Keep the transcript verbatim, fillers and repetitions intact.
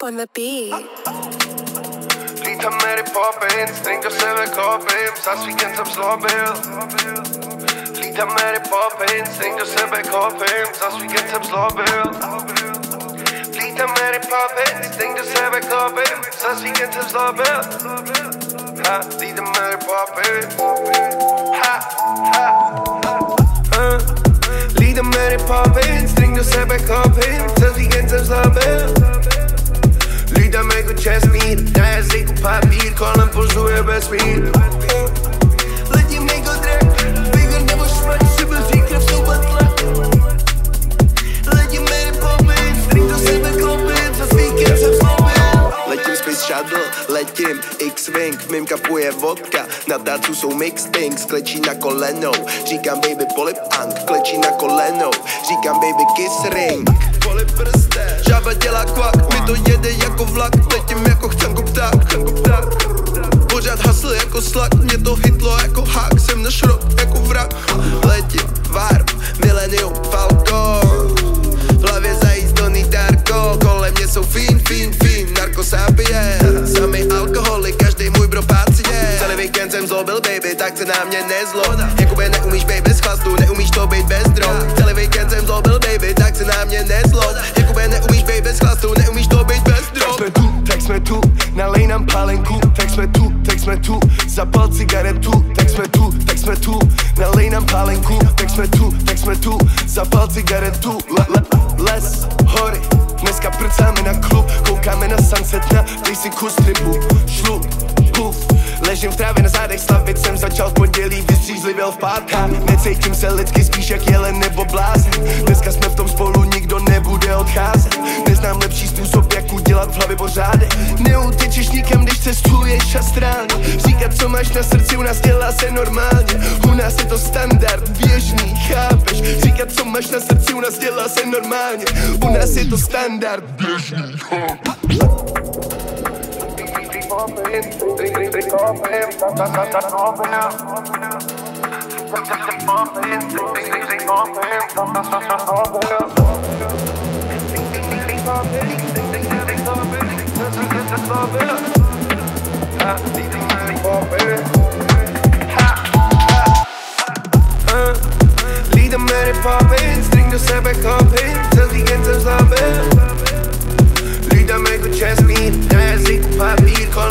on the beat. Lítám Mary Poppins, drink do sebe kopím, za víkend jsem zlobil. Lítám Mary Poppins, drink do sebe kopím, za víkend jsem zlobil. Lítám Mary Poppins, drink do sebe kopím, za víkend jsem zlobil. Ha, lítám Mary Poppins. Ha, ha, ha. Lítám Mary Poppins, drink do sebe kopím, za víkend jsem zlobil. Lídám jako česmír, na jazyku papír, kolem pozuje vesmír. Letím jako drak, vegan nebo šmať, sebeří krev, soubat tlak. Letím Mary Poppins, drink do sebe klopím, za víkend jsem zlobil. Letím Space Shuttle, letím X-Wing, v mým kapu je vodka, na dácu jsou mixthings, klečí na kolenou, říkám baby polip ang, klečí na kolenou, říkám baby kiss ring. Polip prste, žába dělá kvak, mi to jede jako vlak, letím jako chcánko pták, chcánko pták. Pořád hustle jako slak, mě to hitlo jako hák, jsem na šrot jako vrak. Letím Warp, Millennium Falcon, v hlavě zajízdoný Darko, kolem mě jsou fin, fin, fin, narkosapien, samý alkoholik, každý můj bro pacient. Celý víkend jsem zlobil baby, tak se na mě nezlo, jakoby neumíš baby bez chlastu, neumíš to být bez drog. Celý víkend jsem zlobil baby, tak se na mě nezlo, jakoby neumíš baby bez chlastu, neumíš to být bez drog. Tak jsme tu, tak jsme tu, nalej nám pálenku, tak jsme tu, tak jsme tu, zapal cigaretu, tak jsme tu, tak jsme tu, nalej nám pálenku, tak jsme tu, tak jsme tu, zapal cigaretu. Le, le, les, hory, dneska prcáme na klub, koukáme na sunset, na dej si kus tribu, šlup, puf. Ležím v trávě na zádech slavit, jsem začal v pondělí, vystřízlivěl v pátek. Necítím se lidsky, spíš jak jelen nebo blázen. Dneska jsme v tom spolu, nikdo nebude odcházet. Neznám lepší způsob, jak udělat v hlavě pořádek. Neutečeš nikam, když cestuješ astrálně. Říkat, co máš na srdci, u nás dělá se normálně. U nás je to standard, běžný, chápeš? Říkat, co máš na srdci, u nás dělá se normálně. U nás je to standard, běžný, chápeš? Drink, drink, drink, drink, kopím, ta, ta, ta, ta, kopím. Drink, drink, drink, kopím, ta, ta, ta, ta, kopím. Drink, drink, drink, kopím, drink, drink, drink, kopím, ta, ta, ta, ta, kopím. Ha, drink, drink, kopím. Ha, ha. Lítám Mary Poppins, drink do sebe kopím, celý víkend jsem zlobil. Lítám jako česmír, na jazyku papír, kolem